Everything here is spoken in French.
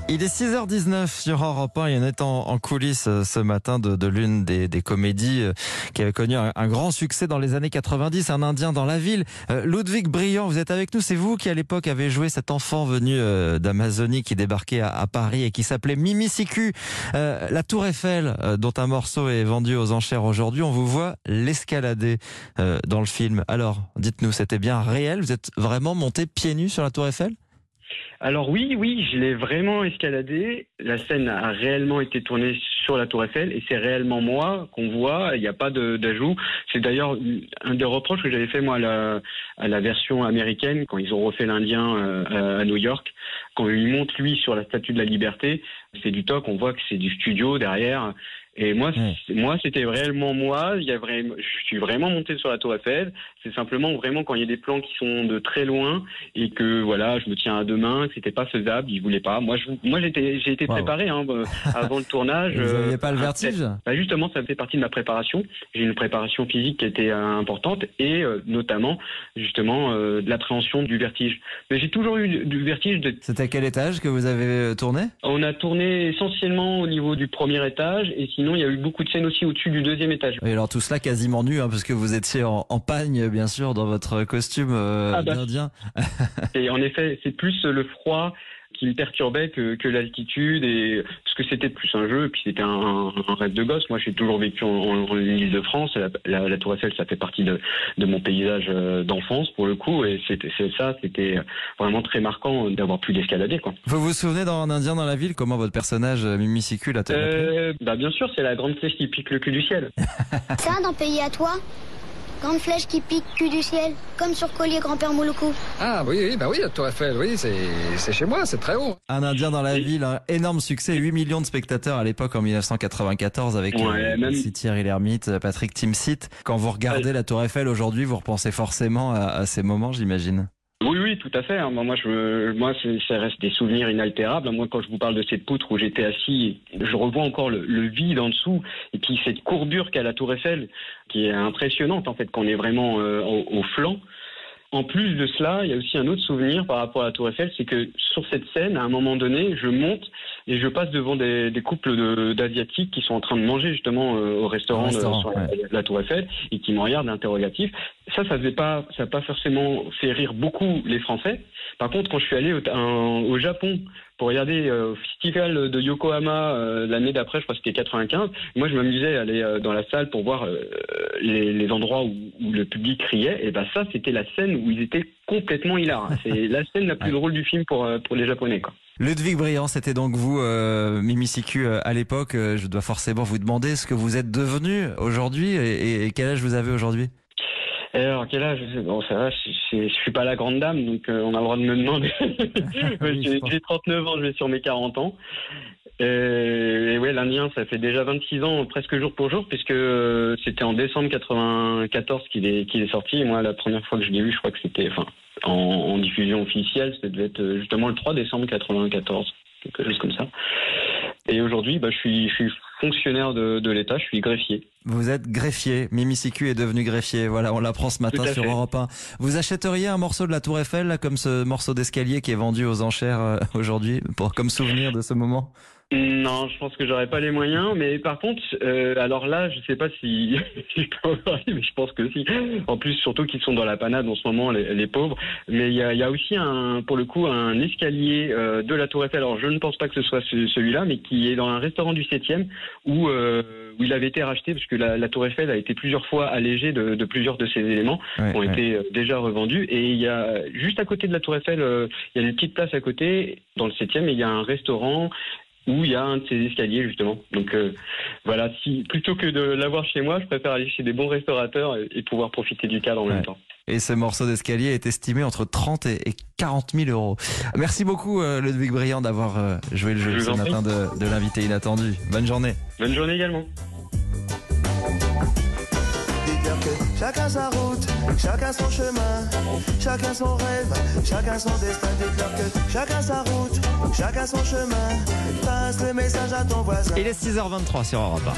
Il est 6h19 sur Europe 1 et on est en coulisses ce matin de l'une des comédies qui avait connu un grand succès dans les années 90, Un Indien dans la ville. Ludwig Briand, vous êtes avec nous, c'est vous qui à l'époque avez joué cet enfant venu d'Amazonie qui débarquait à Paris et qui s'appelait Mimi Siku. La Tour Eiffel, dont un morceau est vendu aux enchères aujourd'hui, on vous voit l'escalader dans le film. Alors, dites-nous, c'était bien réel? Vous êtes vraiment monté pieds nus sur la Tour Eiffel? Alors oui, je l'ai vraiment escaladé. La scène a réellement été tournée sur la Tour Eiffel et c'est réellement moi qu'on voit. Il n'y a pas d'ajout. C'est d'ailleurs un des reproches que j'avais fait moi à la version américaine quand ils ont refait l'Indien à New York. Quand il monte lui sur la Statue de la Liberté, c'est du toc. On voit que c'est du studio derrière. Et moi, c'était réellement moi. Je suis vraiment monté sur la Tour Eiffel. C'est simplement vraiment quand il y a des plans qui sont de très loin et que voilà, je me tiens à deux mains, que c'était pas faisable. Ils voulaient pas. Moi, j'ai été préparé avant le tournage. Vous n'aviez pas le vertige? Justement, ça fait partie de ma préparation. J'ai une préparation physique qui était importante et notamment justement de l'appréhension du vertige. Mais j'ai toujours eu du vertige. C'était à quel étage que vous avez tourné? On a tourné essentiellement au niveau du premier étage et sinon il y a eu beaucoup de scènes aussi au-dessus du deuxième étage. Et alors tout cela quasiment nu, parce que vous étiez en pagne bien sûr dans votre costume d'Indien. Et en effet, c'est plus le froid qui me perturbait que l'altitude, et parce que c'était plus un jeu et puis c'était un rêve de gosse. Moi j'ai toujours vécu en Île-de-France, la Tour Eiffel ça fait partie de mon paysage d'enfance pour le coup, et c'était vraiment très marquant d'avoir pu l'escalader quoi. Vous vous souvenez dans Un Indien dans la ville comment votre personnage Mimi Siku l'a appelé? Bien sûr, c'est la grande flèche qui pique le cul du ciel. Ça dans Pays à toi, grande flèche qui pique cul du ciel, comme sur collier grand-père Mouloukou. Ah oui, la Tour Eiffel, oui, c'est chez moi, c'est très haut. Un Indien dans la ville, un énorme succès, 8 millions de spectateurs à l'époque en 1994 avec Thierry Lhermitte, Patrick Timsit. Quand vous regardez la Tour Eiffel aujourd'hui, vous repensez forcément à ces moments, j'imagine. Oui, tout à fait. Moi, ça reste des souvenirs inaltérables. Moi, quand je vous parle de cette poutre où j'étais assis, je revois encore le vide en dessous et puis cette courbure qu'a la Tour Eiffel, qui est impressionnante en fait, qu'on est vraiment au flanc. En plus de cela, il y a aussi un autre souvenir par rapport à la Tour Eiffel, c'est que sur cette scène, à un moment donné, je monte et je passe devant des couples d'Asiatiques qui sont en train de manger justement au restaurant sur la Tour Eiffel et qui me regardent interrogatif. Ça n'a pas forcément fait rire beaucoup les Français. Par contre, quand je suis allé au Japon pour regarder au festival de Yokohama l'année d'après, je crois que c'était 95, moi je m'amusais à aller dans la salle pour voir les endroits où le public criait, et ça c'était la scène où ils étaient complètement hilares. C'est la scène la plus drôle du film pour les Japonais quoi. Ludwig Briand, c'était donc vous, Mimi Siku, à l'époque. Je dois forcément vous demander ce que vous êtes devenu aujourd'hui et quel âge vous avez aujourd'hui? Alors, quel âge? Bon, ça va, je suis pas la grande dame, donc on a le droit de me demander. J'ai 39 ans, je vais sur mes 40 ans. Et ouais, l'Indien, ça fait déjà 26 ans, presque jour pour jour, puisque c'était en décembre 94 qu'il est sorti. Et moi, la première fois que je l'ai vu, je crois que c'était, en diffusion officielle, ça devait être justement le 3 décembre 94, quelque chose comme ça. Et aujourd'hui, je suis fonctionnaire de l'État, je suis greffier. Vous êtes greffier. Mimi Siku est devenu greffier. Voilà, on l'apprend ce matin sur Europe 1. Vous achèteriez un morceau de la Tour Eiffel, là, comme ce morceau d'escalier qui est vendu aux enchères aujourd'hui, comme souvenir de ce moment? Non, je pense que j'aurais pas les moyens, mais par contre, alors là, je sais pas si je peux en parler, mais je pense que si. En plus, surtout qu'ils sont dans la panade en ce moment, les pauvres. Mais il y a aussi pour le coup, un escalier de la Tour Eiffel. Alors, je ne pense pas que ce soit celui-là, mais qui est dans un restaurant du 7e où il avait été racheté, parce que la Tour Eiffel a été plusieurs fois allégée de plusieurs de ses éléments, ont été déjà revendus. Et il y a juste à côté de la Tour Eiffel, il y a une petite place à côté dans le 7e, et il y a un restaurant où il y a un de ces escaliers justement. Donc voilà, plutôt que de l'avoir chez moi, je préfère aller chez des bons restaurateurs et pouvoir profiter du cadre en même temps. Et ce morceau d'escalier est estimé entre 30 et 40 000 euros. Merci beaucoup Ludwig Briand d'avoir joué le jeu ce matin de l'invité inattendu. Bonne journée. Bonne journée également. Chacun sa route, chacun son chemin, chacun son rêve, chacun son destin. Dites-leur que chacun sa route, chacun son chemin. Passe le message à ton voisin. Il est 6h23 sur Europe 1.